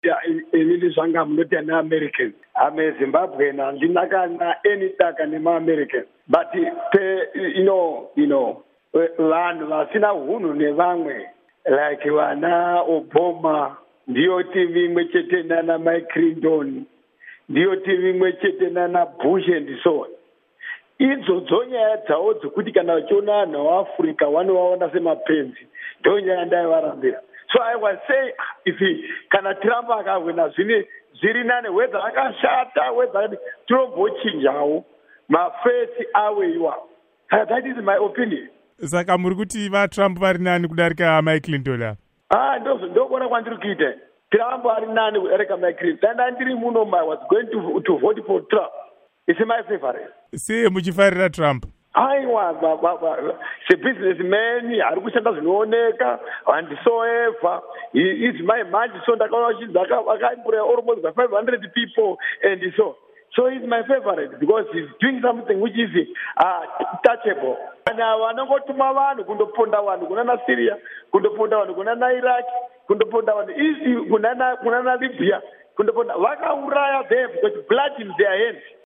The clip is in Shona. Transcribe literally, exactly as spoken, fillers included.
Yeah, inini zvanga munoti ana American. I'm a Zimbabwean and ndinakana any taka nema American. But pe, you know, you know, vanhu vasina hunhu nevamwe like vana Obama ndiyo tivi imwe chete nana Mike Clinton ndiyo tivi imwe chete nana Bush and so on. Idzodzo nyaya dzavo dzekuti kana vachiona vanhu vaAfrica vanovaona semapenzi ndo nyaya ndaivarambira. So I was saying, if he kana Trump akawina zvine zviri nane whether akashata whether tombochinjawo mafesi awe iwawo. That is my opinion. Saka muri kuti vaTrump vari nani kudarika Mike Clinton? Ah, ndozo ndobona kwandiri kuita. Trump ari nani kudarika Mike Clinton. And andiri muno I was going to to vote for Trump. It's my favorite. See muchifarira Trump. Aiwa sebusinessman ari kushanda zvinooneka whatsoever. He is my man, so ndakaona chizaka akaemploya almost five hundred people and so so he's my favorite because he's doing something which is uh, touchable. Kana vanongotuma vanhu kundoponda vanhu kunana Syria, kundoponda vanhu kunana Iraq, kundoponda vanhu kunana kunana Libya, kundoponda vakauraya them because blood in their hands.